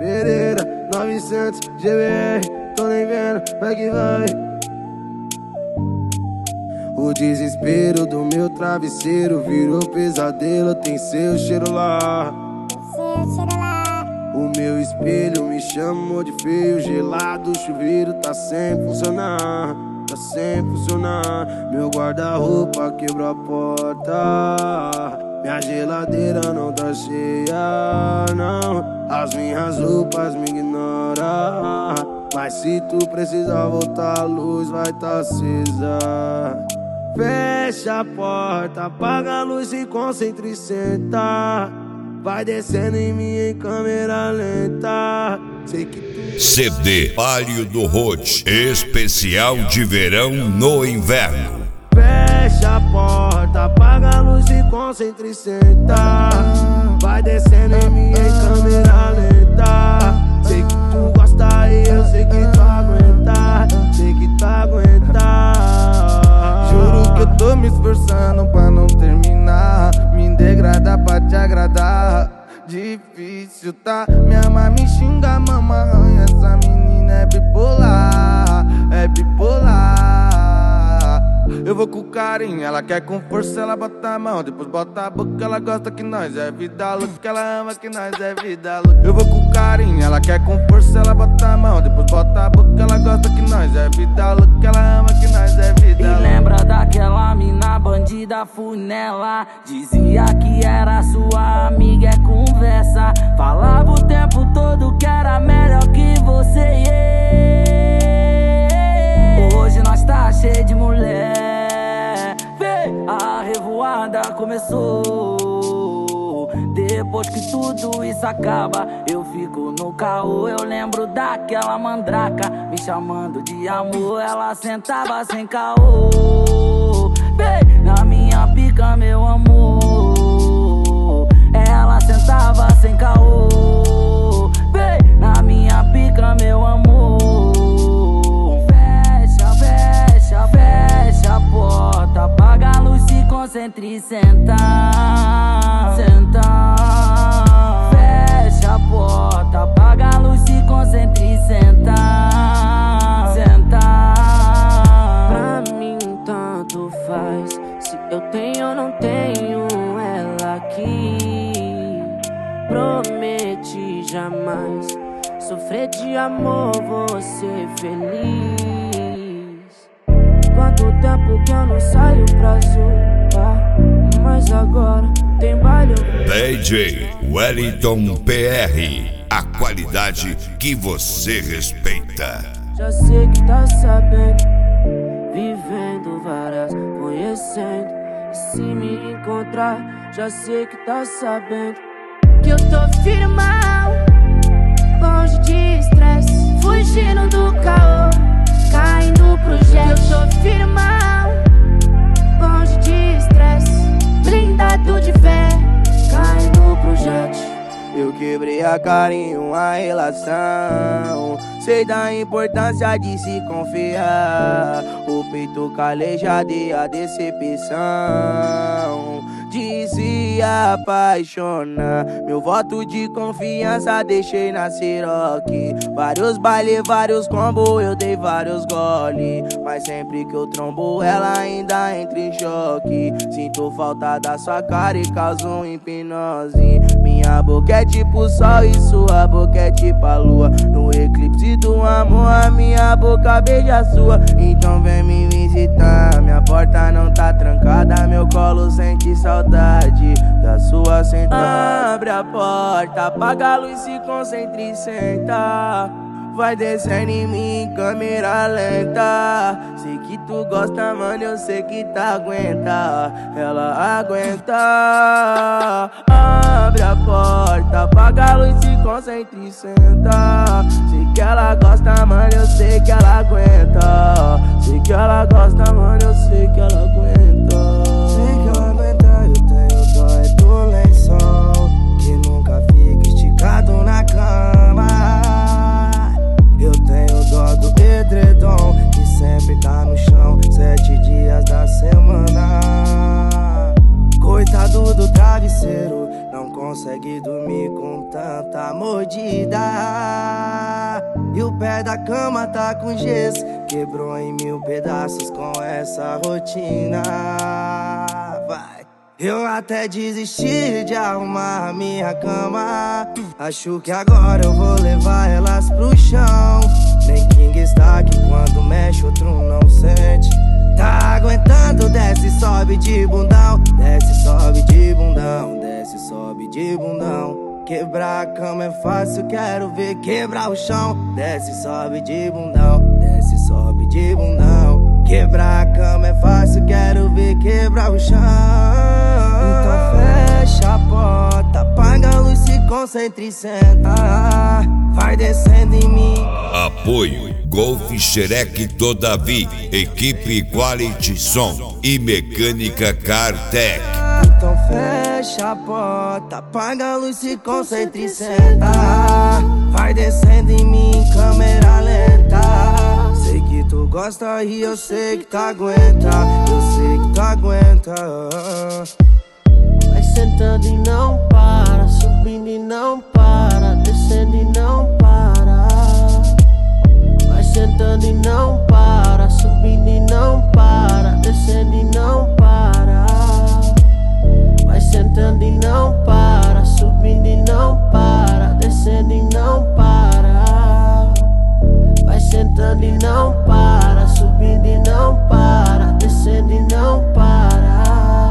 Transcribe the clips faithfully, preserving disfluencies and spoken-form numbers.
Pereira, novecentos G B R, tô nem vendo, vai que vai. O desespero do meu travesseiro virou pesadelo, tem seu cheiro lá. O meu espelho me chamou de feio, gelado, o chuveiro tá sem funcionar, tá sem funcionar. Meu guarda-roupa quebrou a porta, minha geladeira não tá cheia, não. As minhas roupas me ignoram, mas se tu precisar voltar, a luz vai tá acesa. Fecha a porta, apaga a luz e concentra e senta. Vai descendo em mim em câmera lenta. Sei que tu... C D Palio do Road, especial de verão no inverno. Fecha a porta, apaga a luz e concentra e senta. Vai descendo em mim em câmera lenta. Sei que tu gosta e eu sei que tu aguenta. Sei que tu aguenta. Juro que eu tô me esforçando pra não terminar, me degradar pra te agradar. Difícil, tá? Minha mãe me xinga, mama arranha. Essa menina é bipolar, é bipolar. Eu vou com carinho, ela quer com força, ela bota a mão, depois bota a boca, ela gosta que nós é vida louca, ela ama que nós é vida louca. Eu vou com carinho, ela quer com força, ela bota a mão, depois bota a boca, ela gosta que nós é vida louca, ela ama que nós é vida louca. E lembra daquela mina bandida, fui nela, dizia que era sua amiga, é conversa, falava o tempo todo que era melhor que você. Hoje nós tá cheio de mulher, a revoada começou. Depois que tudo isso acaba, eu fico no caô. Eu lembro daquela mandraca me chamando de amor. Ela sentava sem caô, vem na minha pica, meu amor. Ela sentava sem caô, vem na minha pica, meu amor. Fecha, fecha, fecha a porta, apaga a luz, se concentre e senta, senta. Fecha a porta, apaga a luz, se concentre e senta, senta. Pra mim tanto faz se eu tenho ou não tenho ela aqui. Prometi jamais sofrer de amor, vou ser feliz. Quanto tempo que eu não saio pra zoar, mas agora tem baile. D J Wellington P R, a qualidade que você respeita. Já sei que tá sabendo, vivendo várias, conhecendo. E se me encontrar, já sei que tá sabendo que eu tô firmão, longe de estresse, fugindo do caô, caindo pro jet. Eu tô firmão, longe de estresse, blindado de fé, caindo pro jet. Eu quebrei a cara em uma relação, sei da importância de se confiar. O peito calejado e a decepção de se apaixonar. Meu voto de confiança deixei na Ciroc. Vários bailes, vários combos, eu dei vários gole, mas sempre que eu trombo ela ainda entra em choque. Sinto falta da sua cara e causo hipnose. Minha boca é tipo sol e sua boca é tipo a lua. No eclipse do amor a minha boca beija a sua. Então vem me visitar, minha porta não tá trancada, meu colo sente saudade da sua sentada. Abre a porta, apaga a luz, se concentre e senta. Vai descendo em mim em câmera lenta. Sei que tu gosta, mano, eu sei que tá aguenta. Ela aguenta. Abre a porta, apaga a luz, se concentre e senta. Sei que ela gosta, mano, eu sei que ela aguenta. Sei que ela gosta, mano, eu sei que ela aguenta. Sei que ela aguenta, eu tenho dó é do lençol que nunca fica esticado na cama. Eu tenho dó do edredom que sempre tá no chão sete dias da semana. Coitado do travesseiro, não consegue dormir com tanta mordida. sai da cama, tá com gesso. Quebrou em mil pedaços com essa rotina. Vai. Eu até desisti de arrumar minha cama. Acho que agora eu vou levar elas pro chão. Nem King está que quando mexe outro não sente. Tá aguentando, desce, sobe de bundão. Desce, sobe de bundão. Desce, sobe de bundão. Quebrar a cama é fácil, quero ver quebrar o chão. Desce, sobe de bundão. Desce, sobe de bundão. Quebrar a cama é fácil, quero ver quebrar o chão. Então fecha a porta, apaga a luz, se concentra e senta. Vai descendo em mim. Apoio Golf Xerec Todavi, equipe Quality Som e Mecânica Cartec. Então fecha a porta, apaga a luz, se concentra e senta. Vai descendo em mim, câmera lenta. Sei que tu gosta e eu sei que tu aguenta. Eu sei que tu aguenta. Vai sentando e não para, subindo e não para, descendo e não para. Vai sentando e não para, subindo e não para, descendo e não para. Vai sentando e não para, subindo e não para, descendo e não para. Vai sentando e não para, subindo e não para, descendo e não para.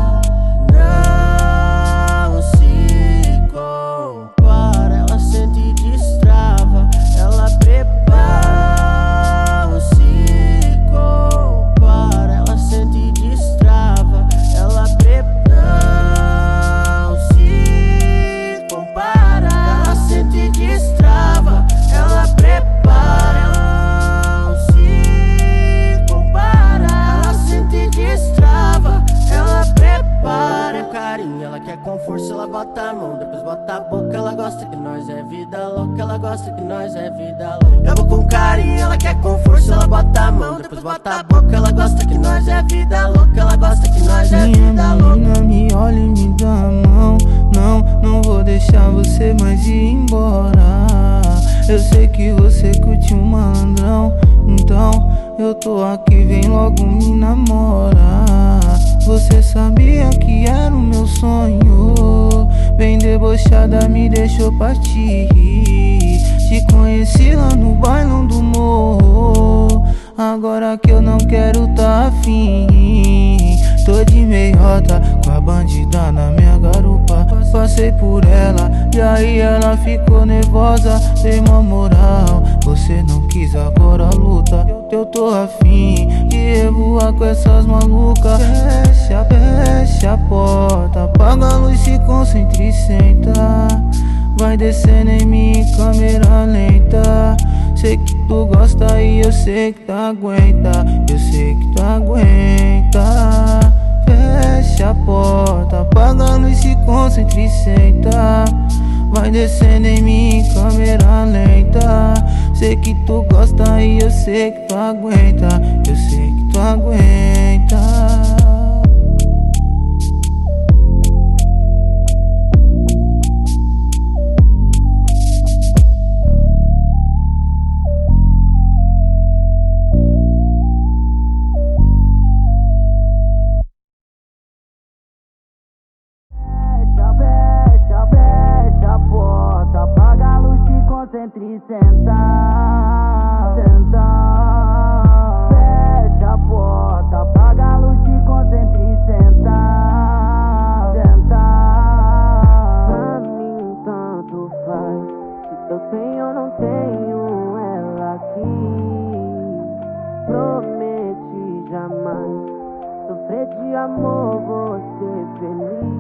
Não se compara, ela sente e destrava, ela prepara. Não se compara, ela sente e destrava, ela prepara. Não se compara, ela sente e destrava, ela prepara. Não se compara, ela sente e destrava, ela prepara. Carinho, ela quer com força, ela bota a mão, depois bota a boca. Ela gosta que nós é vida louca, ela gosta que nós é vida louca. Eu vou com carinho, ela quer com força, ela bota a mão, depois bota a boca. Ela gosta que nós é vida louca, ela gosta que nós é vida louca. Minha menina, me olha e me dá a mão. Não, não vou deixar você mais ir embora. Eu sei que você curte um malandrão, então eu tô aqui, vem logo me namora. Você sabia que era o meu sonho, bem debochada me deixou partir. Te conheci lá no bailão do morro, agora que eu não quero tá afim. Tô de meiota com a bandida na minha garupa. Passei por ela e aí ela ficou nervosa. Dei uma moral, você não quis, agora luta. Eu tô afim de revoar com essas malucas. Fecha, fecha a porta, apaga a luz, se concentra e senta. Vai descendo em mim, câmera lenta. Sei que tu gosta e eu sei que tu aguenta. Eu sei que tu aguenta. Fecha a porta, apaga a luz, se concentra e senta. Vai descendo em mim, câmera lenta. Sei que tu gosta e eu sei que tu aguenta. Eu sei que tu aguenta. Concentre e senta, senta. Fecha a porta, apaga a luz, se concentre e senta, senta. Pra mim tanto faz, se eu tenho ou não tenho ela aqui. Prometi jamais sofrer de amor, vou ser feliz.